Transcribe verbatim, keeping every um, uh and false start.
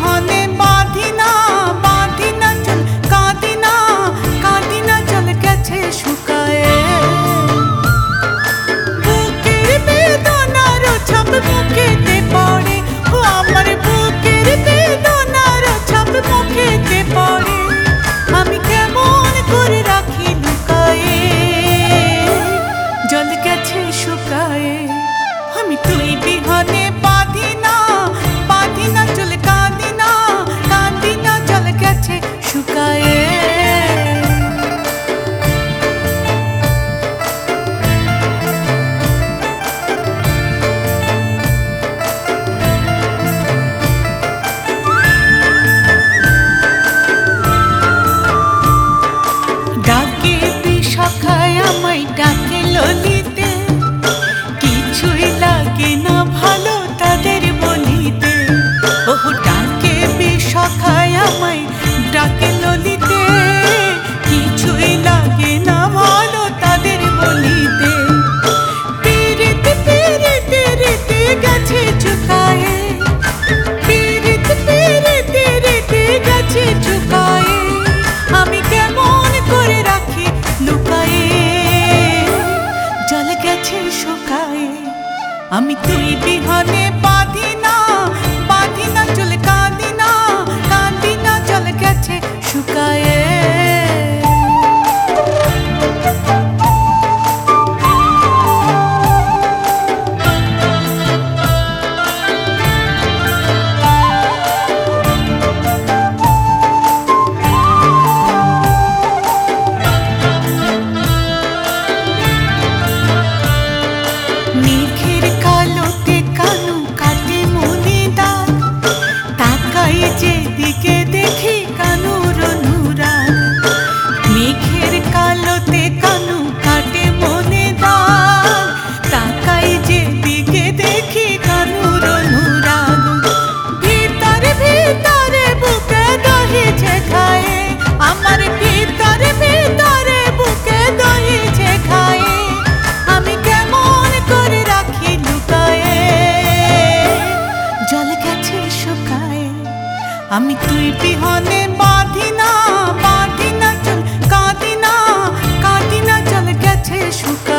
বিহনে বাঁধি না বাঁধি না চল কাঁদি না কাঁদি না চল গেছে শুকায়ে বুকের বেদনার ছাপ মুখেতে পড়ে ও আমার বুকের বেদনার ছাপ মুখেতে পড়ে আমি কেমন করে রাখি লুকায়ে জল গেছে শুকায়ে আমি তুই বিহনে বাঁধি না বাঁধি না চল কাঁদি না কাঁদি না জল গেছে শুকায়ে ডাকে বিশাখায় আমায় ডাকে ললিতে কিছুই লাগে না ভালো তাদের বলিতে ওহ ডাকে বিশাখায় আমায় ডাকে ললিতে কিছুই লাগে না ভালো তাদের বলিতে পীড়িত পীড়িত রেতে গেছে চুকায়ে পীড়িত পীড়িত রেতে গেছে চুকায়ে আমি কেমন করে রাখি লুকায়ে জল গেছে শুকায়ে আমি তুই বিহনে বাঁধি না বাঁধি না চল কাঁদি না কাঁদি না জল গেছে শুকায়ে মেঘের কালোতে কানু কাটে মনে দাগ তাকাই যেদিকে দেখি কানুর অনুরাগ মেঘের কালোতে কানু কাটে মনে দাগ তাকাই যেদিকে দেখি কানুর অনুরাগ ভিতরে ভিতরে বুকে দহিছে খায়ে আমার ভিতরে ভিতরে বুকে দহিছে খায়ে আমি কেমন করে রাখি লুকায়ে জল গেছে শুকায়ে আমি তুই বিহনে বাঁধি না বাঁধি না চল কাঁদি না কাঁদি না জল গেছে শুকায়ে।